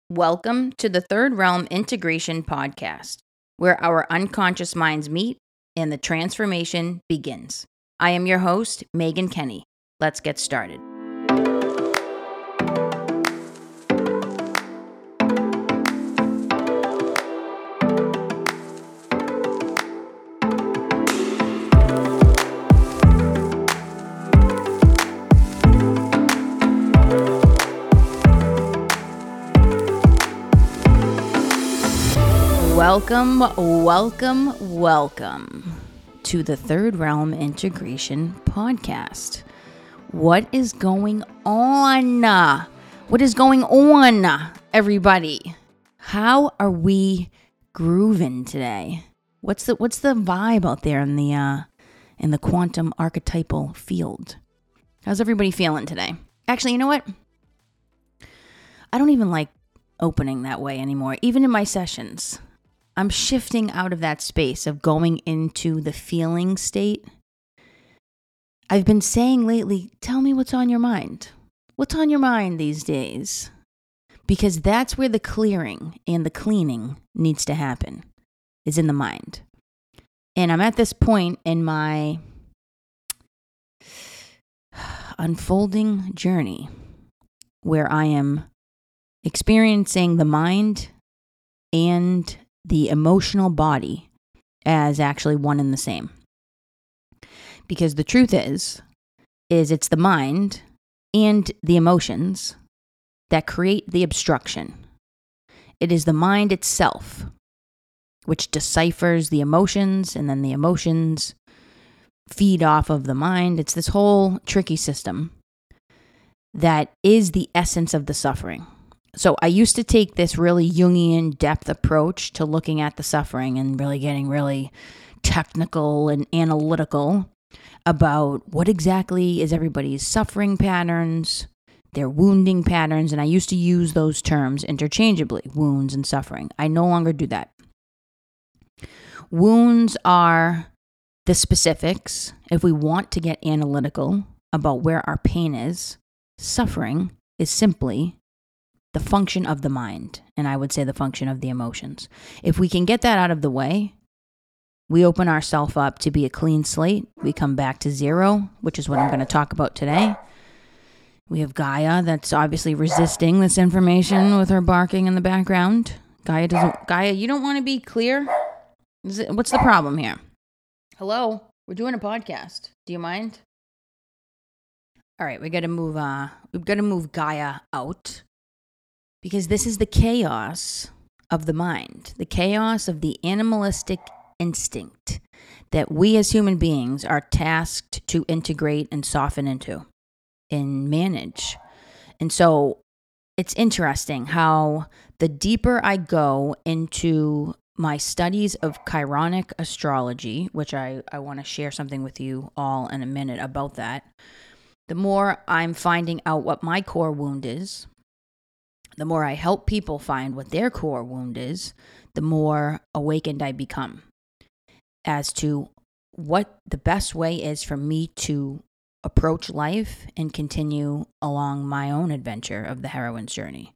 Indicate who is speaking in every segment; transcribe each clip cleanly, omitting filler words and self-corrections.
Speaker 1: Welcome to the Third Realm Integration Podcast, where our unconscious minds meet and the transformation begins. I am your host, Megan Kenny. Let's get started. Welcome to the Third Realm Integration Podcast. What is going on? What is going on, everybody? How are we grooving today? What's the vibe out there in the quantum archetypal field? How's everybody feeling today? Actually, you know what? I don't even like opening that way anymore, even in my sessions. I'm shifting out of that space of going into the feeling state. I've been saying lately, tell me what's on your mind. What's on your mind these days? Because that's where the clearing and the cleaning needs to happen, is in the mind. And I'm at this point in my unfolding journey where I am experiencing the mind and the emotional body as actually one and the same. Because the truth is it's the mind and the emotions that create the obstruction. It is the mind itself which deciphers the emotions, and then the emotions feed off of the mind. It's this whole tricky system that is the essence of the suffering. So I used to take this really Jungian depth approach to looking at the suffering and really getting really technical and analytical about what exactly is everybody's suffering patterns, their wounding patterns, and I used to use those terms interchangeably, wounds and suffering. I no longer do that. Wounds are the specifics. If we want to get analytical about where our pain is, suffering is simply the function of the mind, and I would say the function of the emotions. If we can get that out of the way, we open ourselves up to be a clean slate. We come back to zero, which is what I'm going to talk about today. We have Gaia that's obviously resisting this information with her barking in the background. Gaia, you don't want to be clear? What's the problem here? Hello? We're doing a podcast. Do you mind? All right, we've got to move Gaia out. Because this is the chaos of the mind, the chaos of the animalistic instinct that we as human beings are tasked to integrate and soften into and manage. And so it's interesting how the deeper I go into my studies of Chironic astrology, which I want to share something with you all in a minute about that, the more I'm finding out what my core wound is. The more I help people find what their core wound is, the more awakened I become as to what the best way is for me to approach life and continue along my own adventure of the heroine's journey.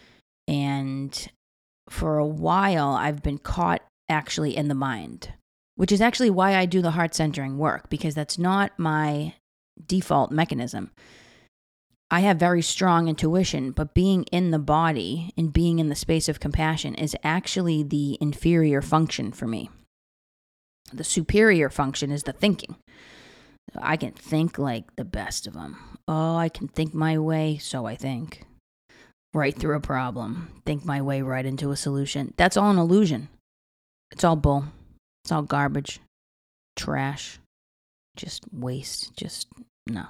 Speaker 1: And for a while, I've been caught actually in the mind, which is actually why I do the heart centering work, because that's not my default mechanism. I have very strong intuition, but being in the body and being in the space of compassion is actually the inferior function for me. The superior function is the thinking. I can think like the best of them. Oh, I can think my way, so I think, right through a problem. Think my way right into a solution. That's all an illusion. It's all bull. It's all garbage. Trash. Just waste. Just no.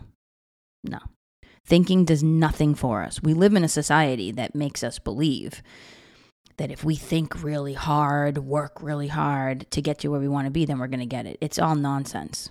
Speaker 1: Thinking does nothing for us. We live in a society that makes us believe that if we think really hard, work really hard to get to where we want to be, then we're going to get it. It's all nonsense.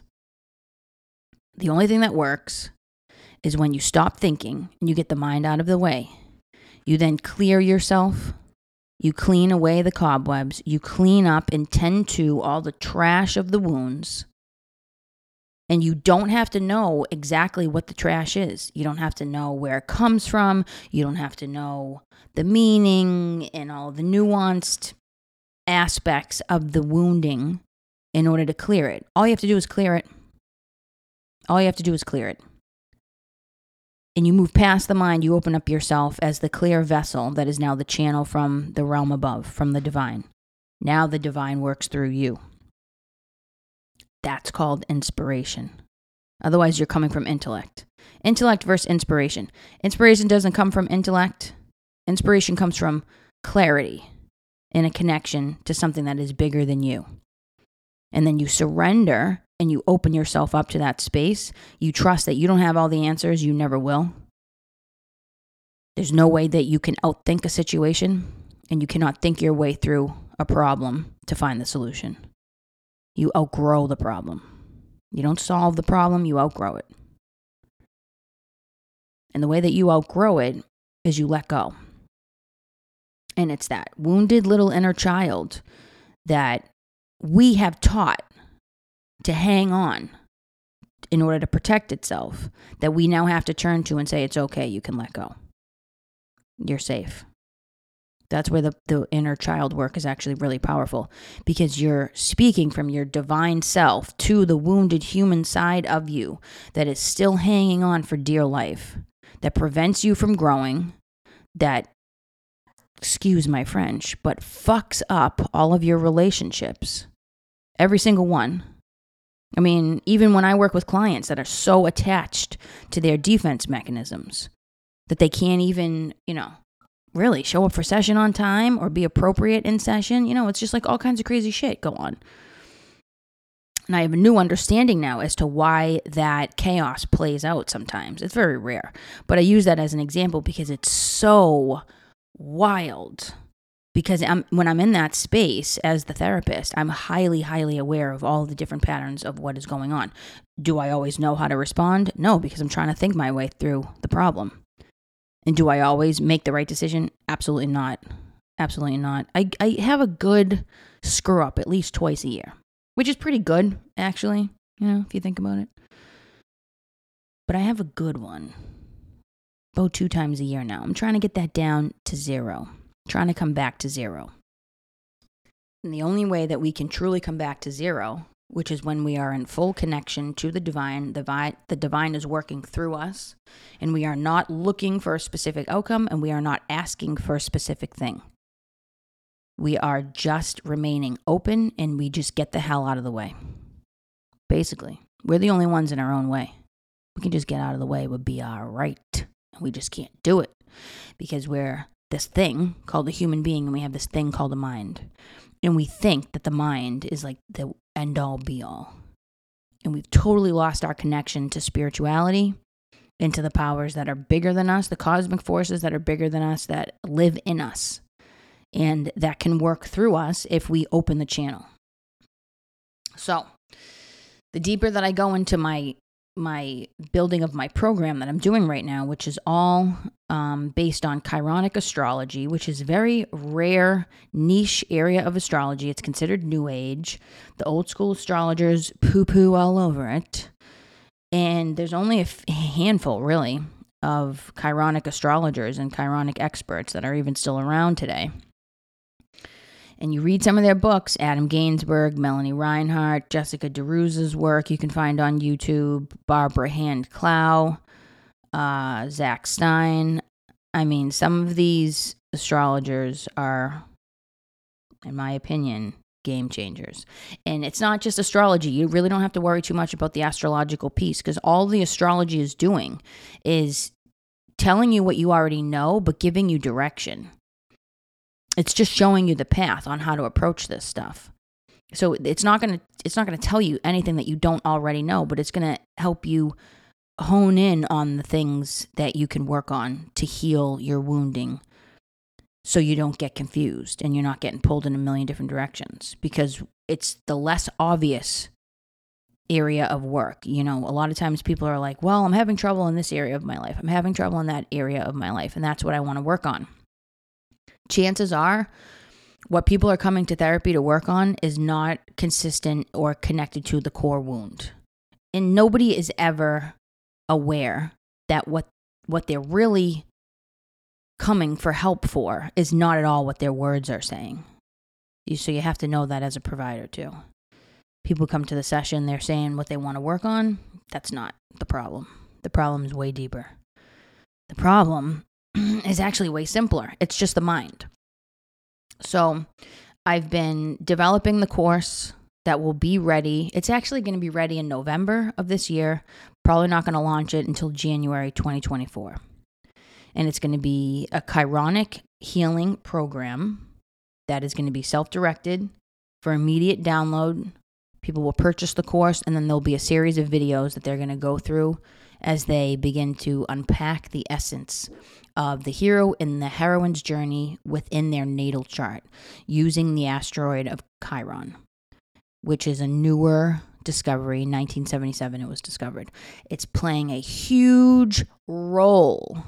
Speaker 1: The only thing that works is when you stop thinking and you get the mind out of the way. You then clear yourself. You clean away the cobwebs. You clean up and tend to all the trash of the wounds. And you don't have to know exactly what the trash is. You don't have to know where it comes from. You don't have to know the meaning and all the nuanced aspects of the wounding in order to clear it. All you have to do is clear it. All you have to do is clear it. And you move past the mind. You open up yourself as the clear vessel that is now the channel from the realm above, from the divine. Now the divine works through you. That's called inspiration. Otherwise, you're coming from intellect. Intellect versus inspiration. Inspiration doesn't come from intellect. Inspiration comes from clarity and a connection to something that is bigger than you. And then you surrender and you open yourself up to that space. You trust that you don't have all the answers. You never will. There's no way that you can outthink a situation, and you cannot think your way through a problem to find the solution. You outgrow the problem. You don't solve the problem, you outgrow it. And the way that you outgrow it is you let go. And it's that wounded little inner child that we have taught to hang on in order to protect itself, that we now have to turn to and say, it's okay, you can let go. You're safe. That's where the inner child work is actually really powerful, because you're speaking from your divine self to the wounded human side of you that is still hanging on for dear life, that prevents you from growing, that, excuse my French, but fucks up all of your relationships. Every single one. I mean, even when I work with clients that are so attached to their defense mechanisms that they can't even, really show up for session on time or be appropriate in session. It's just like all kinds of crazy shit go on. And I have a new understanding now as to why that chaos plays out sometimes. It's very rare, but I use that as an example because it's so wild. Because when I'm in that space as the therapist, I'm highly, highly aware of all the different patterns of what is going on. Do I always know how to respond? No, because I'm trying to think my way through the problem. And do I always make the right decision? Absolutely not. Absolutely not. I have a good screw up at least twice a year, which is pretty good, actually, if you think about it. But I have a good one about 2 times a year now. I'm trying to get that down to 0. Trying to come back to 0. And the only way that we can truly come back to 0, which is when we are in full connection to the divine is working through us, and we are not looking for a specific outcome, and we are not asking for a specific thing. We are just remaining open, and we just get the hell out of the way. Basically, we're the only ones in our own way. We can just get out of the way, we'll be all right. And we just can't do it because we're this thing called a human being, and we have this thing called a mind. And we think that the mind is like the end-all, be-all. And we've totally lost our connection to spirituality and to the powers that are bigger than us, the cosmic forces that are bigger than us, that live in us, and that can work through us if we open the channel. So, the deeper that I go into my building of my program that I'm doing right now, which is all based on Chironic astrology, which is a very rare niche area of astrology. It's considered New Age. The old school astrologers poo-poo all over it. And there's only a handful, really, of Chironic astrologers and Chironic experts that are even still around today. And you read some of their books, Adam Gainsbourg, Melanie Reinhart, Jessica DeRuza's work you can find on YouTube, Barbara Hand-Clow, Zach Stein. I mean, some of these astrologers are, in my opinion, game changers. And it's not just astrology. You really don't have to worry too much about the astrological piece, because all the astrology is doing is telling you what you already know, but giving you direction. It's just showing you the path on how to approach this stuff. So it's not going to tell you anything that you don't already know, but it's going to help you hone in on the things that you can work on to heal your wounding, so you don't get confused and you're not getting pulled in a million different directions, because it's the less obvious area of work. A lot of times people are like, well, I'm having trouble in this area of my life. I'm having trouble in that area of my life, and that's what I want to work on. Chances are what people are coming to therapy to work on is not consistent or connected to the core wound. And nobody is ever aware that what they're really coming for help for is not at all what their words are saying. So you have to know that as a provider too. People come to the session, they're saying what they want to work on. That's not the problem. The problem is way deeper. The problem is actually way simpler. It's just the mind. So I've been developing the course that will be ready. It's actually going to be ready in November of this year. Probably not going to launch it until January 2024. And it's going to be a chironic healing program that is going to be self-directed for immediate download. People will purchase the course, and then there'll be a series of videos that they're going to go through as they begin to unpack the essence of the hero and the heroine's journey within their natal chart using the asteroid of Chiron, which is a newer discovery. 1977 it was discovered. It's playing a huge role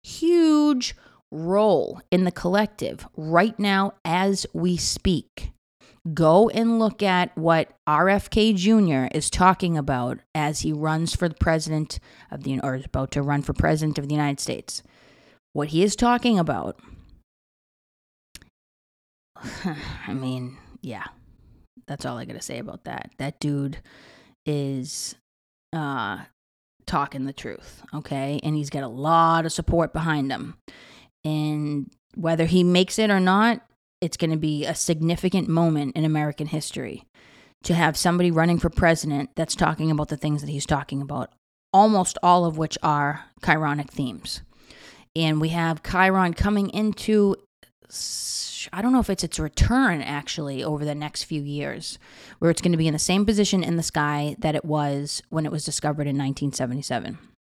Speaker 1: in the collective right now as we speak. Go and look at what RFK Jr. is talking about as he runs for the president of the, or is about to run for president of the United States. What he is talking about, I mean, yeah, that's all I got to say about that. That dude is talking the truth, okay? And he's got a lot of support behind him. And whether he makes it or not, it's going to be a significant moment in American history to have somebody running for president that's talking about the things that he's talking about, almost all of which are Chironic themes. And we have Chiron coming into, I don't know if it's its return actually over the next few years, where it's going to be in the same position in the sky that it was when it was discovered in 1977.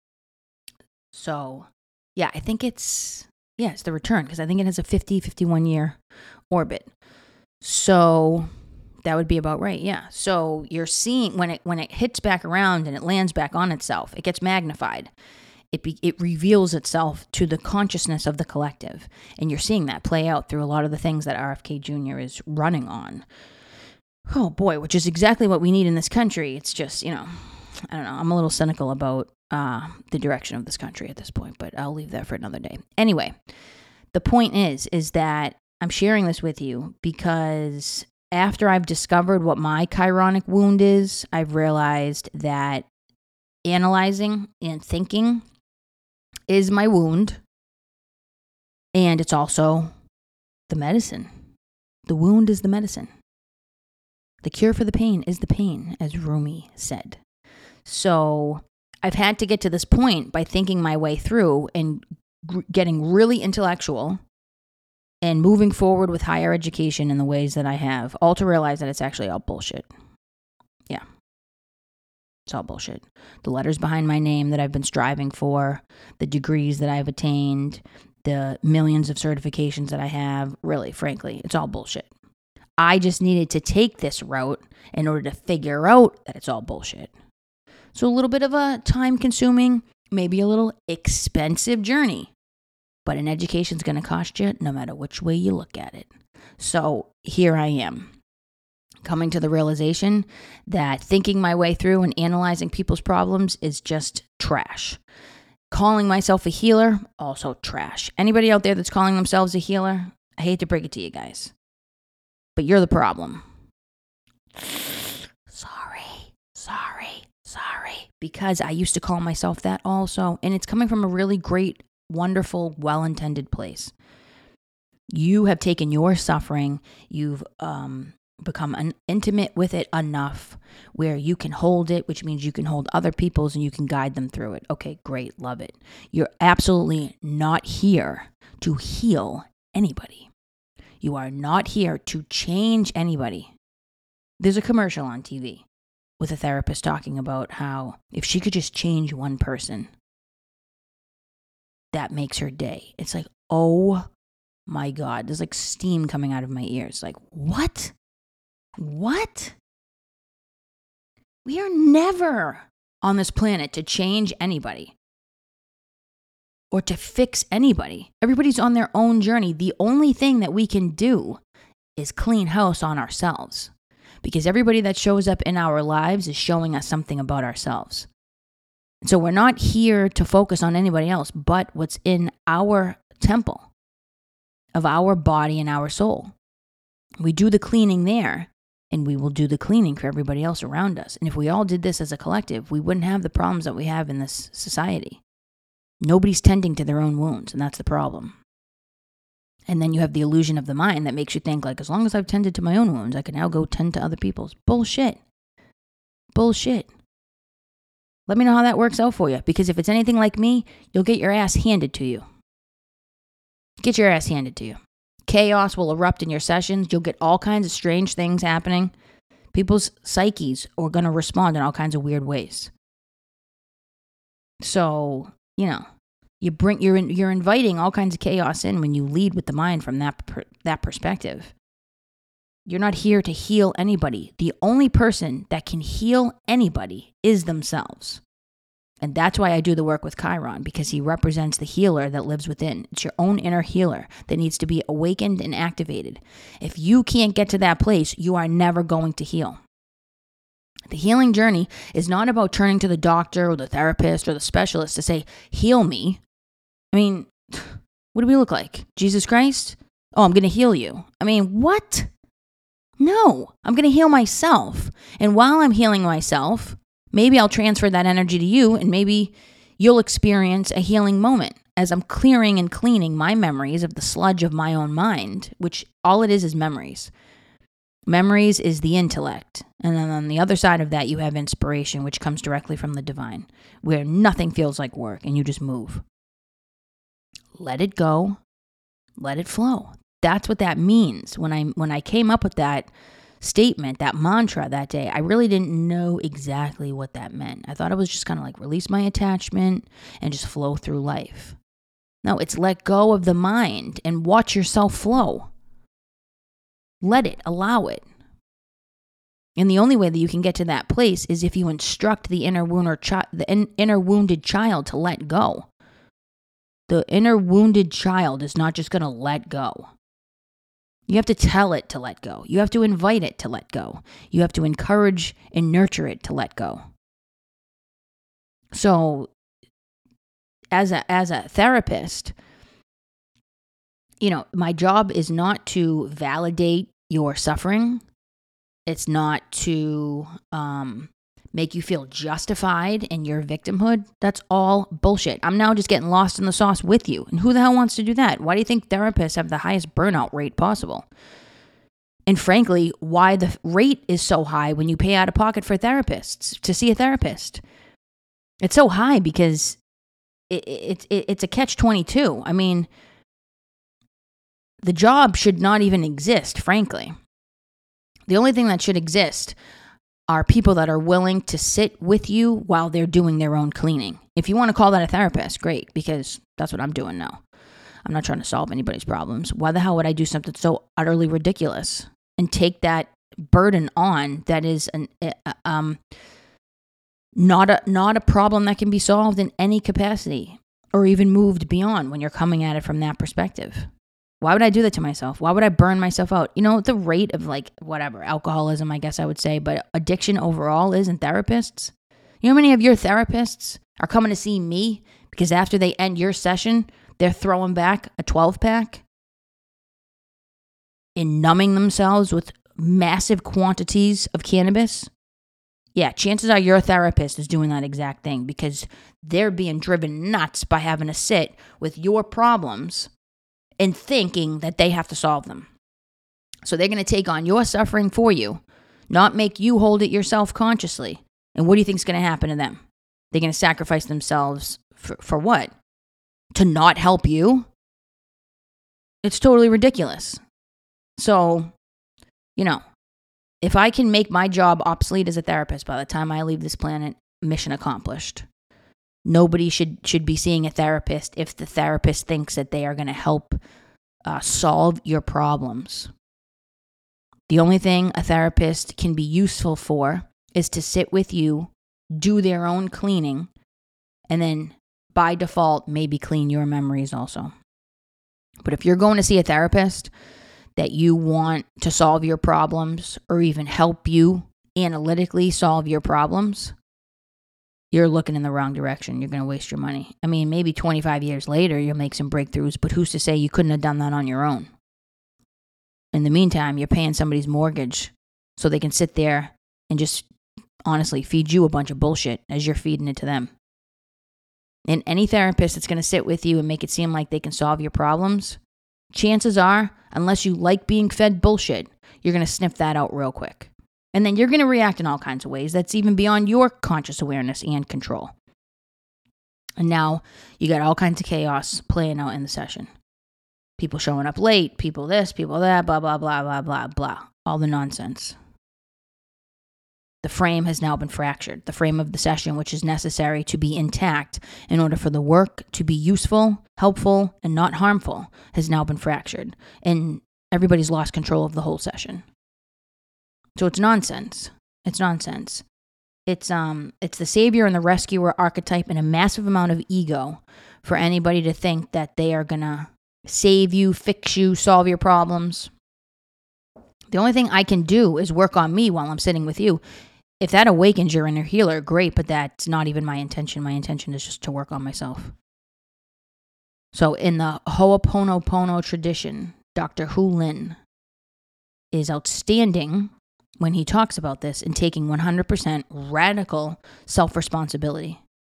Speaker 1: So, yeah, I think it's the return, because I think it has a 51 year orbit. So that would be about right. Yeah. So you're seeing when it hits back around and it lands back on itself, it gets magnified. It reveals itself to the consciousness of the collective. And you're seeing that play out through a lot of the things that RFK Jr. is running on. Oh boy, which is exactly what we need in this country. It's just, I don't know. I'm a little cynical about the direction of this country at this point, but I'll leave that for another day. Anyway, the point is that I'm sharing this with you because after I've discovered what my chironic wound is, I've realized that analyzing and thinking is my wound, and it's also the medicine. The wound is the medicine. The cure for the pain is the pain, as Rumi said. So I've had to get to this point by thinking my way through and getting really intellectual and moving forward with higher education in the ways that I have, all to realize that it's actually all bullshit. Yeah. It's all bullshit. The letters behind my name that I've been striving for, the degrees that I've attained, the millions of certifications that I have, really, frankly, it's all bullshit. I just needed to take this route in order to figure out that it's all bullshit. So a little bit of a time-consuming, maybe a little expensive journey. But an education's going to cost you no matter which way you look at it. So here I am, coming to the realization that thinking my way through and analyzing people's problems is just trash. Calling myself a healer, also trash. Anybody out there that's calling themselves a healer, I hate to break it to you guys, but you're the problem. Sorry. Because I used to call myself that also. And it's coming from a really great, wonderful, well-intended place. You have taken your suffering, you've become intimate with it enough where you can hold it, which means you can hold other people's and you can guide them through it. Okay, great, love it. You're absolutely not here to heal anybody. You are not here to change anybody. There's a commercial on TV with a therapist talking about how if she could just change one person, that makes her day. It's like, oh my God, there's like steam coming out of my ears. Like, what? We are never on this planet to change anybody or to fix anybody. Everybody's on their own journey. The only thing that we can do is clean house on ourselves. because everybody that shows up in our lives is showing us something about ourselves. So we're not here to focus on anybody else but what's in our temple of our body and our soul. We do the cleaning there, and we will do the cleaning for everybody else around us. And if we all did this as a collective, we wouldn't have the problems that we have in this society. Nobody's tending to their own wounds, and that's the problem. And then you have the illusion of the mind that makes you think, like, as long as I've tended to my own wounds, I can now go tend to other people's. Bullshit. Bullshit. Let me know how that works out for you, because if it's anything like me, you'll get your ass handed to you. Get your ass handed to you. Chaos will erupt in your sessions. You'll get all kinds of strange things happening. People's psyches are going to respond in all kinds of weird ways. So, you're inviting all kinds of chaos in when you lead with the mind from that perspective. You're not here to heal anybody. The only person that can heal anybody is themselves. And that's why I do the work with Chiron, because he represents the healer that lives within. It's your own inner healer that needs to be awakened and activated. If you can't get to that place, you are never going to heal. The healing journey is not about turning to the doctor or the therapist or the specialist to say, heal me. I mean, what do we look like? Jesus Christ? Oh, I'm going to heal you. I mean, what? No, I'm going to heal myself. And while I'm healing myself, maybe I'll transfer that energy to you, and maybe you'll experience a healing moment as I'm clearing and cleaning my memories of the sludge of my own mind, which all it is memories. Memories is the intellect. And then on the other side of that, you have inspiration, which comes directly from the divine, where nothing feels like work and you just move. Let it go. Let it flow. That's what that means. When I came up with that statement, that mantra that day, I really didn't know exactly what that meant. I thought it was just kind of like release my attachment and just flow through life. No, it's let go of the mind and watch yourself flow. Let it, allow it. And the only way that you can get to that place is if you instruct the inner wounded child to let go. The inner wounded child is not just going to let go. You have to tell it to let go. You have to invite it to let go. You have to encourage and nurture it to let go. So, as a therapist, my job is not to validate your suffering. It's not to make you feel justified in your victimhood. That's all bullshit. I'm now just getting lost in the sauce with you. And who the hell wants to do that? Why do you think therapists have the highest burnout rate possible? And frankly, why the rate is so high when you pay out of pocket for therapists to see a therapist? It's so high because it's a catch-22. I mean, the job should not even exist, frankly. The only thing that should exist are people that are willing to sit with you while they're doing their own cleaning. If you want to call that a therapist, great, because that's what I'm doing now. I'm not trying to solve anybody's problems. Why the hell would I do something so utterly ridiculous and take that burden on that is not a problem that can be solved in any capacity or even moved beyond when you're coming at it from that perspective? Why would I do that to myself? Why would I burn myself out? The rate of alcoholism, I guess I would say, but addiction overall is in therapists. You know how many of your therapists are coming to see me because after they end your session, they're throwing back a 12-pack and numbing themselves with massive quantities of cannabis? Yeah, chances are your therapist is doing that exact thing because they're being driven nuts by having to sit with your problems and thinking that they have to solve them. So they're going to take on your suffering for you, not make you hold it yourself consciously. And what do you think is going to happen to them? They're going to sacrifice themselves for what? To not help you? It's totally ridiculous. So, if I can make my job obsolete as a therapist by the time I leave this planet, mission accomplished. Nobody should be seeing a therapist if the therapist thinks that they are going to help solve your problems. The only thing a therapist can be useful for is to sit with you, do their own cleaning, and then by default maybe clean your memories also. But if you're going to see a therapist, that you want to solve your problems or even help you analytically solve your problems, you're looking in the wrong direction. You're going to waste your money. I mean, maybe 25 years later, you'll make some breakthroughs, but who's to say you couldn't have done that on your own? In the meantime, you're paying somebody's mortgage so they can sit there and just honestly feed you a bunch of bullshit as you're feeding it to them. And any therapist that's going to sit with you and make it seem like they can solve your problems, chances are, unless you like being fed bullshit, you're going to sniff that out real quick. And then you're going to react in all kinds of ways that's even beyond your conscious awareness and control. And now you got all kinds of chaos playing out in the session. People showing up late, people this, people that, blah, blah, blah, blah, blah, blah. All the nonsense. The frame has now been fractured. The frame of the session, which is necessary to be intact in order for the work to be useful, helpful, and not harmful, has now been fractured. And everybody's lost control of the whole session. So it's nonsense. It's nonsense. It's the savior and the rescuer archetype and a massive amount of ego for anybody to think that they are going to save you, fix you, solve your problems. The only thing I can do is work on me while I'm sitting with you. If that awakens your inner healer, great, but that's not even my intention. My intention is just to work on myself. So in the Ho'oponopono tradition, Dr. Hu Lin is outstanding when he talks about this and taking 100% radical self-responsibility.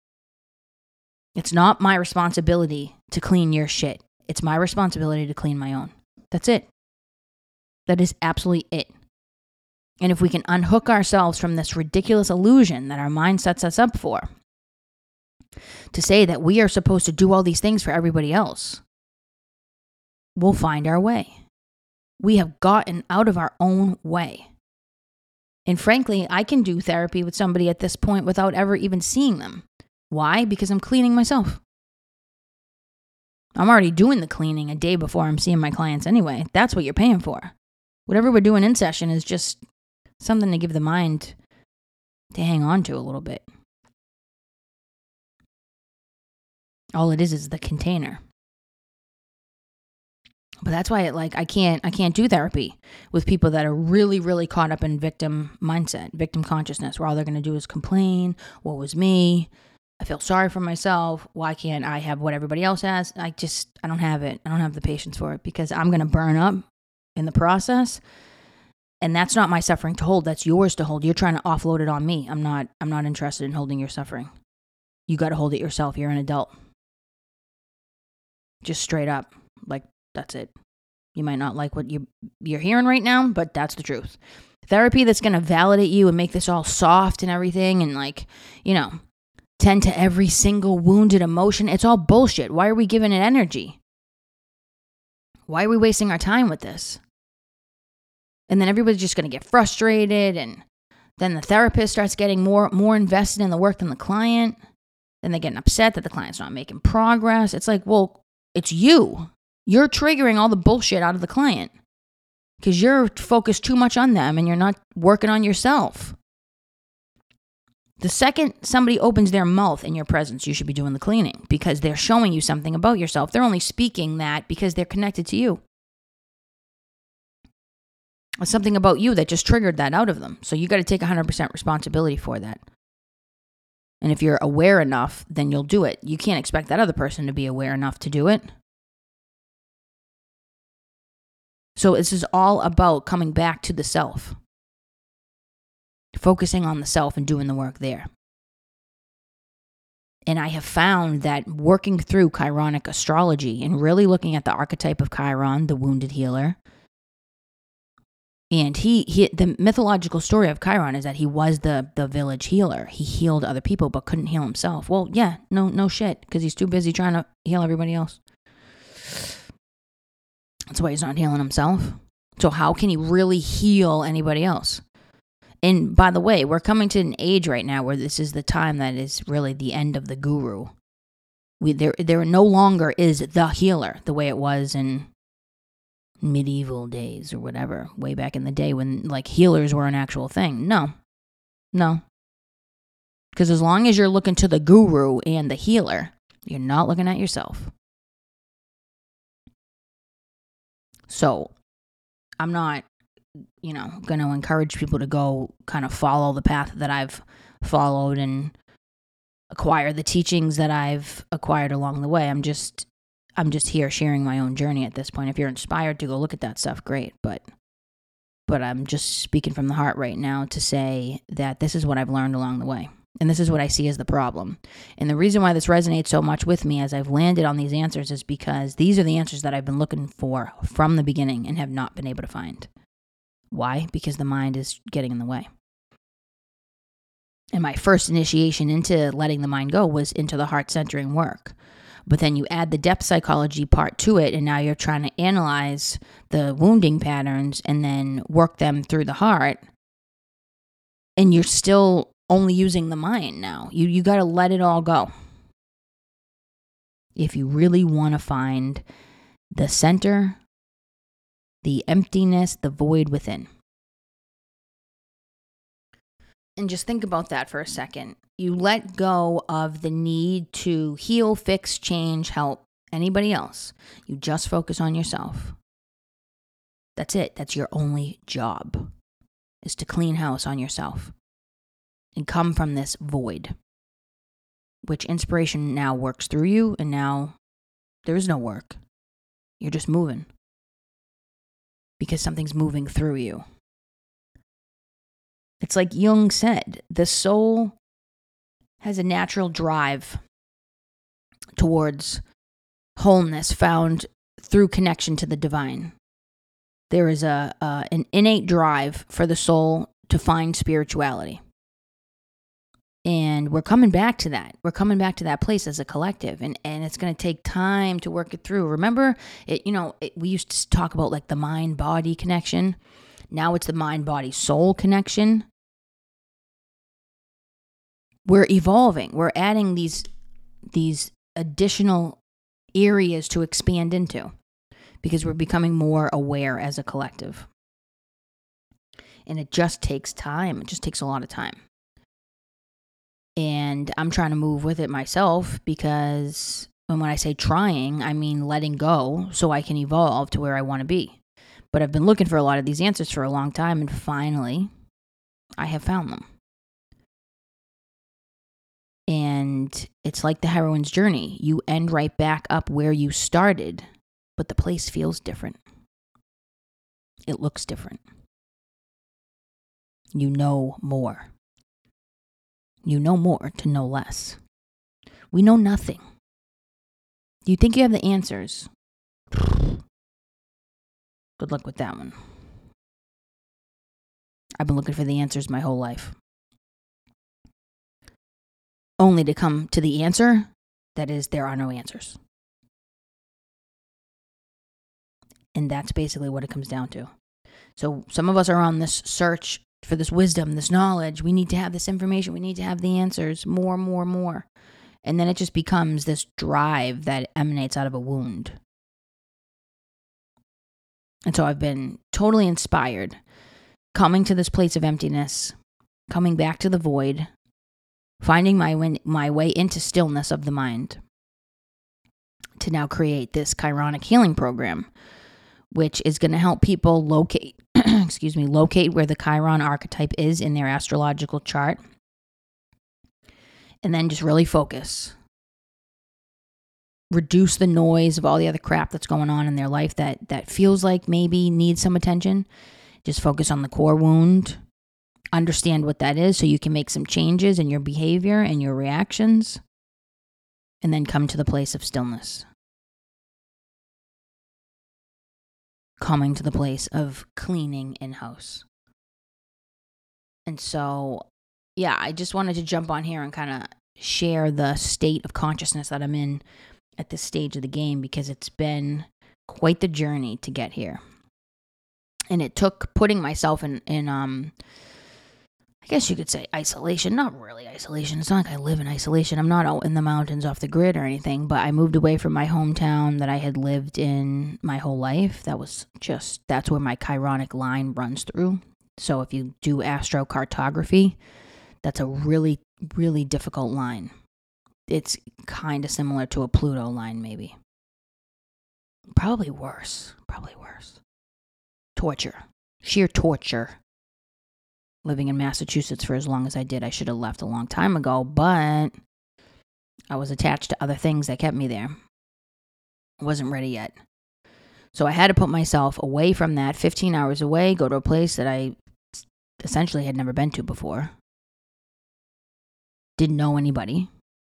Speaker 1: It's not my responsibility to clean your shit. It's my responsibility to clean my own. That's it. That is absolutely it. And if we can unhook ourselves from this ridiculous illusion that our mind sets us up for, to say that we are supposed to do all these things for everybody else, we'll find our way. We have gotten out of our own way. And frankly, I can do therapy with somebody at this point without ever even seeing them. Why? Because I'm cleaning myself. I'm already doing the cleaning a day before I'm seeing my clients anyway. That's what you're paying for. Whatever we're doing in session is just something to give the mind to hang on to a little bit. All it is the container. But that's why I can't do therapy with people that are really, really caught up in victim mindset, victim consciousness, where all they're going to do is complain. Woe is me. I feel sorry for myself. Why can't I have what everybody else has? I don't have it. I don't have the patience for it because I'm going to burn up in the process. And that's not my suffering to hold. That's yours to hold. You're trying to offload it on me. I'm not interested in holding your suffering. You got to hold it yourself. You're an adult. Just straight up. That's it. You might not like what you're hearing right now, but that's the truth. Therapy that's going to validate you and make this all soft and everything and tend to every single wounded emotion. It's all bullshit. Why are we giving it energy? Why are we wasting our time with this? And then everybody's just going to get frustrated, and then the therapist starts getting more invested in the work than the client. Then they're getting upset that the client's not making progress. It's like, well, it's you. You're triggering all the bullshit out of the client because you're focused too much on them and you're not working on yourself. The second somebody opens their mouth in your presence, you should be doing the cleaning because they're showing you something about yourself. They're only speaking that because they're connected to you. It's something about you that just triggered that out of them. So you got to take 100% responsibility for that. And if you're aware enough, then you'll do it. You can't expect that other person to be aware enough to do it. So this is all about coming back to the self. Focusing on the self and doing the work there. And I have found that working through Chironic astrology and really looking at the archetype of Chiron, the wounded healer, and the mythological story of Chiron is that he was the village healer. He healed other people but couldn't heal himself. Well, yeah, no shit, because he's too busy trying to heal everybody else. That's why he's not healing himself. So how can he really heal anybody else? And by the way, we're coming to an age right now where this is the time that is really the end of the guru. There no longer is the healer the way it was in medieval days or whatever, way back in the day when healers were an actual thing. No. Because as long as you're looking to the guru and the healer, you're not looking at yourself. So I'm not, going to encourage people to go kind of follow the path that I've followed and acquire the teachings that I've acquired along the way. I'm just here sharing my own journey at this point. If you're inspired to go look at that stuff, great. But I'm just speaking from the heart right now to say that this is what I've learned along the way. And this is what I see as the problem. And the reason why this resonates so much with me as I've landed on these answers is because these are the answers that I've been looking for from the beginning and have not been able to find. Why? Because the mind is getting in the way. And my first initiation into letting the mind go was into the heart centering work. But then you add the depth psychology part to it, and now you're trying to analyze the wounding patterns and then work them through the heart. And you're still only using the mind now. You got to let it all go. If you really want to find the center, the emptiness, the void within. And just think about that for a second. You let go of the need to heal, fix, change, help anybody else. You just focus on yourself. That's it. That's your only job, is to clean house on yourself and come from this void, which inspiration now works through you, and now there is no work. You're just moving because something's moving through you. It's like Jung said, the soul has a natural drive towards wholeness found through connection to the divine. There is an innate drive for the soul to find spirituality. And we're coming back to that. We're coming back to that place as a collective. And it's going to take time to work it through. Remember, we used to talk about like the mind-body connection. Now it's the mind-body-soul connection. We're evolving. We're adding these additional areas to expand into because we're becoming more aware as a collective. And it just takes time. It just takes a lot of time. And I'm trying to move with it myself because, and when I say trying, I mean letting go so I can evolve to where I want to be. But I've been looking for a lot of these answers for a long time, and finally, I have found them. And it's like the heroine's journey. You end right back up where you started, but the place feels different. It looks different. You know more. You know more to know less. We know nothing. You think you have the answers? Good luck with that one. I've been looking for the answers my whole life. Only to come to the answer that is, there are no answers. And that's basically what it comes down to. So some of us are on this search for this wisdom, this knowledge. We need to have this information. We need to have the answers. More. And then it just becomes this drive that emanates out of a wound. And so I've been totally inspired, coming to this place of emptiness, coming back to the void, finding my way into stillness of the mind, to now create this chironic healing program, which is going to help people locate where the Chiron archetype is in their astrological chart, and then just really focus. Reduce the noise of all the other crap that's going on in their life that feels like maybe needs some attention. Just focus on the core wound. Understand what that is so you can make some changes in your behavior and your reactions, and then come to the place of stillness. Coming to the place of cleaning in-house. And so, yeah, I just wanted to jump on here and kind of share the state of consciousness that I'm in at this stage of the game, because it's been quite the journey to get here. And it took putting myself in I guess you could say isolation. Not really isolation. It's not like I live in isolation. I'm not out in the mountains off the grid or anything, but I moved away from my hometown that I had lived in my whole life. That's where my chironic line runs through. So if you do astrocartography, that's a really, really difficult line. It's kind of similar to a Pluto line, maybe. Probably worse. torture, sheer torture. Living in Massachusetts for as long as I did, I should have left a long time ago, but I was attached to other things that kept me there. I wasn't ready yet. So I had to put myself away from that, 15 hours away, go to a place that I essentially had never been to before. Didn't know anybody.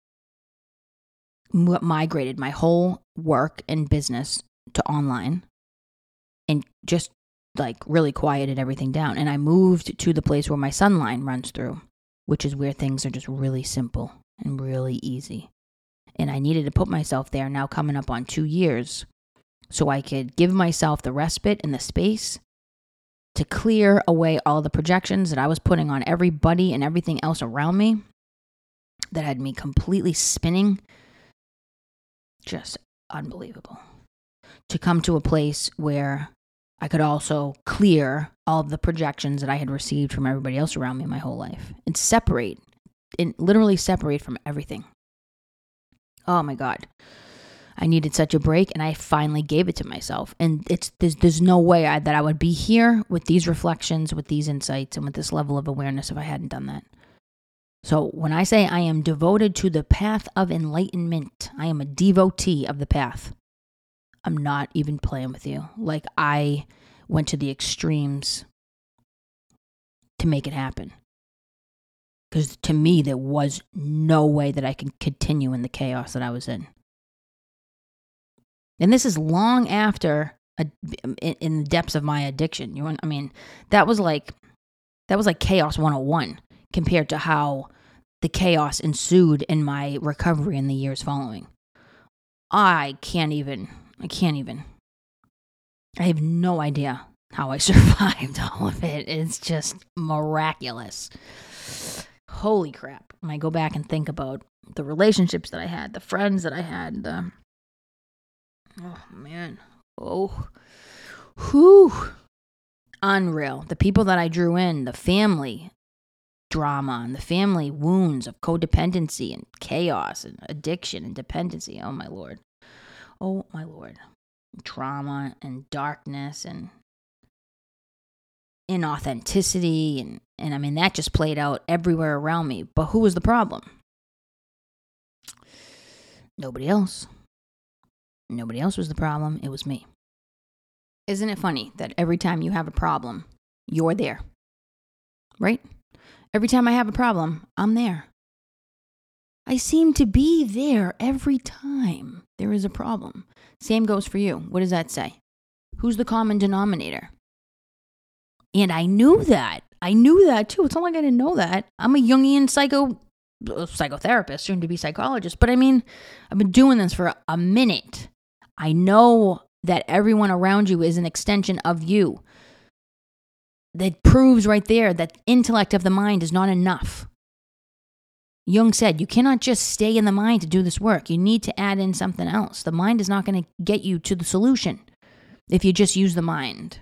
Speaker 1: Migrated my whole work and business to online and just like really quieted everything down. And I moved to the place where my Sunline runs through, which is where things are just really simple and really easy. And I needed to put myself there now coming up on 2 years so I could give myself the respite and the space to clear away all the projections that I was putting on everybody and everything else around me that had me completely spinning. Just unbelievable. To come to a place where I could also clear all of the projections that I had received from everybody else around me my whole life and separate, and literally separate from everything. Oh my God. I needed such a break, and I finally gave it to myself. And there's no way that I would be here with these reflections, with these insights, and with this level of awareness if I hadn't done that. So when I say I am devoted to the path of enlightenment, I am a devotee of the path. I'm not even playing with you. Like, I went to the extremes to make it happen. Because to me, there was no way that I could continue in the chaos that I was in. And this is long after, in the depths of my addiction. That was like chaos 101 compared to how the chaos ensued in my recovery in the years following. I have no idea how I survived all of it. It's just miraculous. Holy crap. When I go back and think about the relationships that I had, the friends that I had, oh man. Oh. Whew. Unreal. The people that I drew in, the family drama and the family wounds of codependency and chaos and addiction and dependency. Oh my Lord. Oh my Lord. Trauma and darkness and inauthenticity and that just played out everywhere around me. But who was the problem? Nobody else. Nobody else was the problem. It was me. Isn't it funny that every time you have a problem, you're there? Right? Every time I have a problem, I'm there. I seem to be there every time there is a problem. Same goes for you. What does that say? Who's the common denominator? And I knew that. I knew that too. It's not like I didn't know that. I'm a Jungian psychotherapist, soon to be psychologist. But I've been doing this for a minute. I know that everyone around you is an extension of you. That proves right there that intellect of the mind is not enough. Jung said, you cannot just stay in the mind to do this work. You need to add in something else. The mind is not going to get you to the solution if you just use the mind.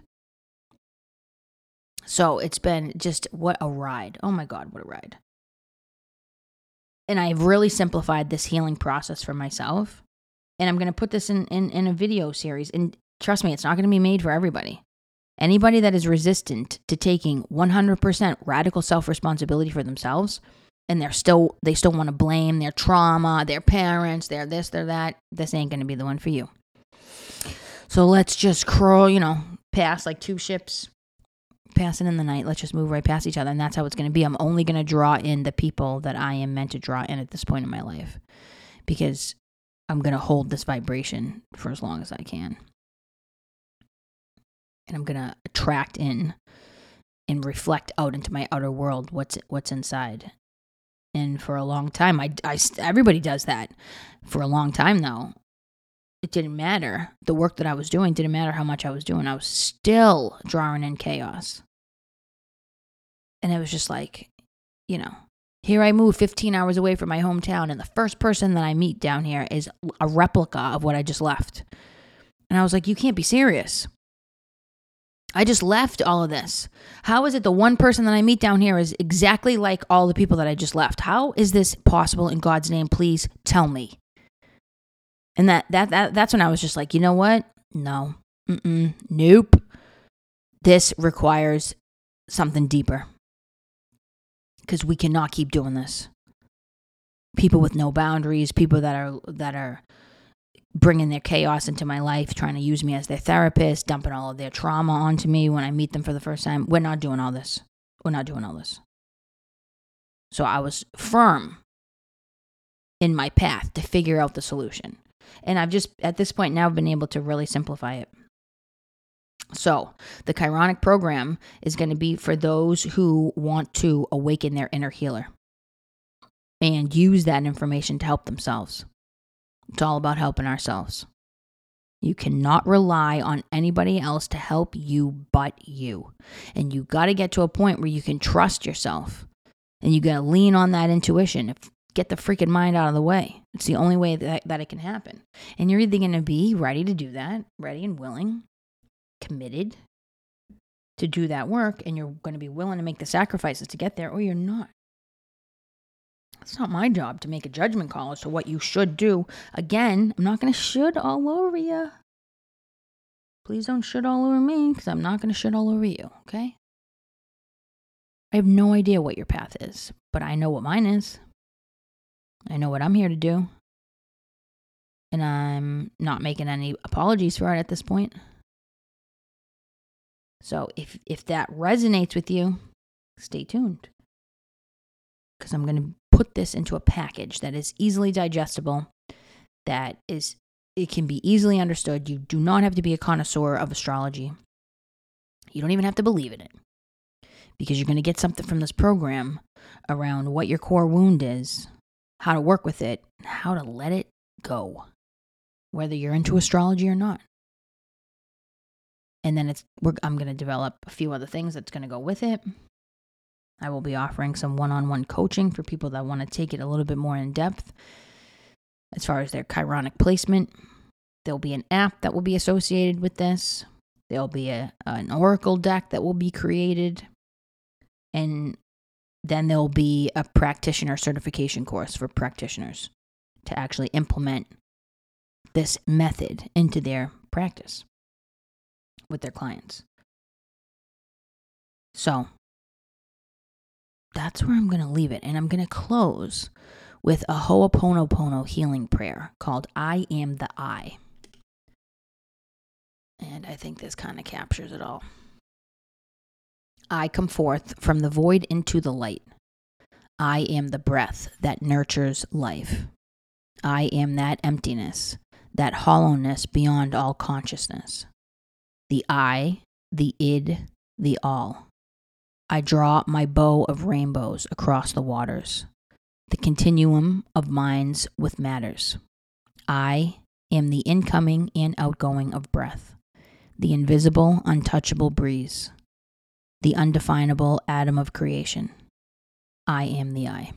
Speaker 1: So it's been just, what a ride. Oh my God, what a ride. And I've really simplified this healing process for myself. And I'm going to put this in a video series. And trust me, it's not going to be made for everybody. Anybody that is resistant to taking 100% radical self-responsibility for themselves, and they still want to blame their trauma, their parents, their this, their that, this ain't going to be the one for you. So let's just crawl, past like two ships passing in the night. Let's just move right past each other. And that's how it's going to be. I'm only going to draw in the people that I am meant to draw in at this point in my life, because I'm going to hold this vibration for as long as I can. And I'm going to attract in and reflect out into my outer world what's inside. And for a long time, everybody does that. For a long time, though, it didn't matter. The work that I was doing didn't matter how much I was doing. I was still drawing in chaos. And it was just like, here I move 15 hours away from my hometown, and the first person that I meet down here is a replica of what I just left. And I was like, you can't be serious. I just left all of this. How is it the one person that I meet down here is exactly like all the people that I just left? How is this possible? In God's name, please tell me. And that's when I was just like, you know what? No. Nope. This requires something deeper, because we cannot keep doing this. People with no boundaries, people that are bringing their chaos into my life, trying to use me as their therapist, dumping all of their trauma onto me when I meet them for the first time. We're not doing all this. We're not doing all this. So I was firm in my path to figure out the solution. And I've just, at this point now, been able to really simplify it. So the Chironic program is going to be for those who want to awaken their inner healer and use that information to help themselves. It's all about helping ourselves. You cannot rely on anybody else to help you but you. And you got to get to a point where you can trust yourself. And you got to lean on that intuition. Get the freaking mind out of the way. It's the only way that it can happen. And you're either going to be ready to do that, ready and willing, committed to do that work, and you're going to be willing to make the sacrifices to get there, or you're not. It's not my job to make a judgment call as to what you should do. Again, I'm not going to should all over you. Please don't should all over me, because I'm not going to should all over you, okay? I have no idea what your path is, but I know what mine is. I know what I'm here to do. And I'm not making any apologies for it at this point. So if that resonates with you, stay tuned. Because I'm going to put this into a package that is easily digestible, it can be easily understood. You do not have to be a connoisseur of astrology. You don't even have to believe in it. Because you're going to get something from this program around what your core wound is, how to work with it, and how to let it go, whether you're into astrology or not. And then I'm going to develop a few other things that's going to go with it. I will be offering some one-on-one coaching for people that want to take it a little bit more in depth as far as their chironic placement. There'll be an app that will be associated with this. There'll be an oracle deck that will be created. And then there'll be a practitioner certification course for practitioners to actually implement this method into their practice with their clients. So that's where I'm going to leave it. And I'm going to close with a Ho'oponopono healing prayer called I Am the I. And I think this kind of captures it all. I come forth from the void into the light. I am the breath that nurtures life. I am that emptiness, that hollowness beyond all consciousness. The I, the id, the all. I draw my bow of rainbows across the waters, the continuum of minds with matters. I am the incoming and outgoing of breath, the invisible, untouchable breeze, the undefinable atom of creation. I am the I.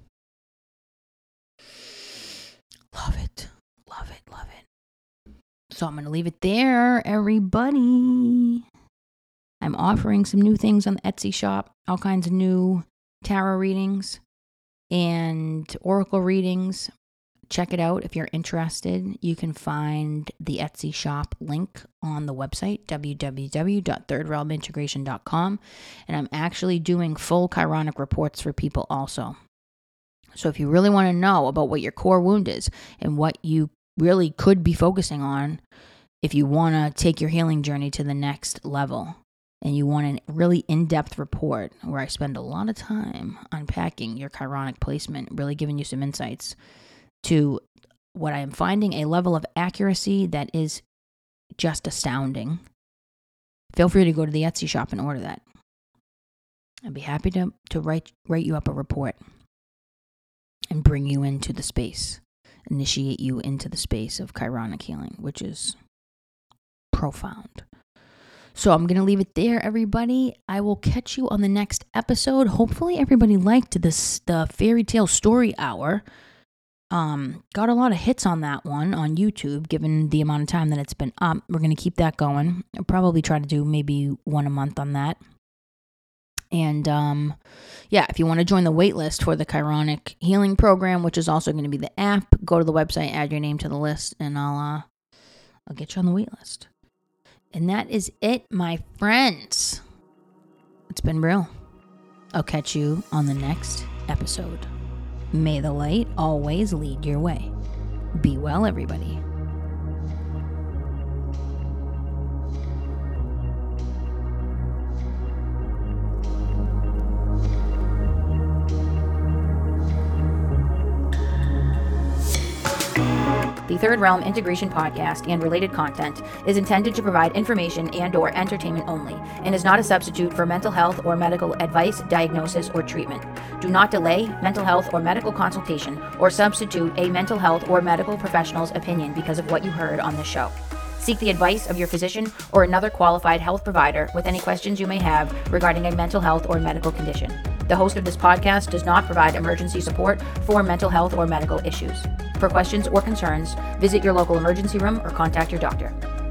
Speaker 1: Love it, love it, love it. So I'm going to leave it there, everybody. I'm offering some new things on the Etsy shop, all kinds of new tarot readings and oracle readings. Check it out if you're interested. You can find the Etsy shop link on the website, www.thirdrealmintegration.com. And I'm actually doing full chironic reports for people also. So if you really want to know about what your core wound is and what you really could be focusing on, if you want to take your healing journey to the next level, and you want a really in-depth report where I spend a lot of time unpacking your chironic placement, really giving you some insights to what I am finding a level of accuracy that is just astounding, feel free to go to the Etsy shop and order that. I'd be happy to write you up a report and bring you into the space, initiate you into the space of chironic healing, which is profound. So I'm going to leave it there, everybody. I will catch you on the next episode. Hopefully everybody liked the fairy tale story hour. Got a lot of hits on that one on YouTube, given the amount of time that it's been up. We're going to keep that going. I'll probably try to do maybe one a month on that. And if you want to join the waitlist for the Chironic Healing Program, which is also going to be the app, go to the website, add your name to the list, and I'll get you on the waitlist. And that is it, my friends. It's been real. I'll catch you on the next episode. May the light always lead your way. Be well, everybody. The Third Realm Integration Podcast and related content is intended to provide information and/or entertainment only and is not a substitute for mental health or medical advice, diagnosis, or treatment. Do not delay mental health or medical consultation or substitute a mental health or medical professional's opinion because of what you heard on this show. Seek the advice of your physician or another qualified health provider with any questions you may have regarding a mental health or medical condition. The host of this podcast does not provide emergency support for mental health or medical issues. For questions or concerns, visit your local emergency room or contact your doctor.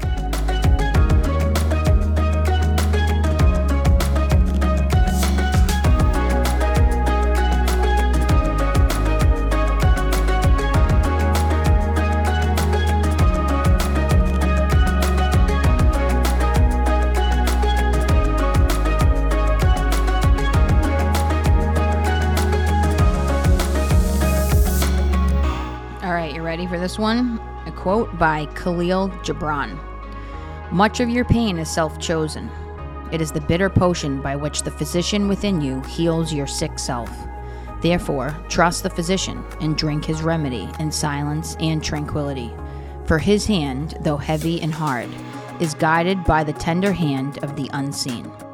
Speaker 1: Ready for this one? A quote by Khalil Gibran. Much of your pain is self-chosen. It is the bitter potion by which the physician within you heals your sick self. Therefore, trust the physician and drink his remedy in silence and tranquility. For his hand, though heavy and hard, is guided by the tender hand of the unseen.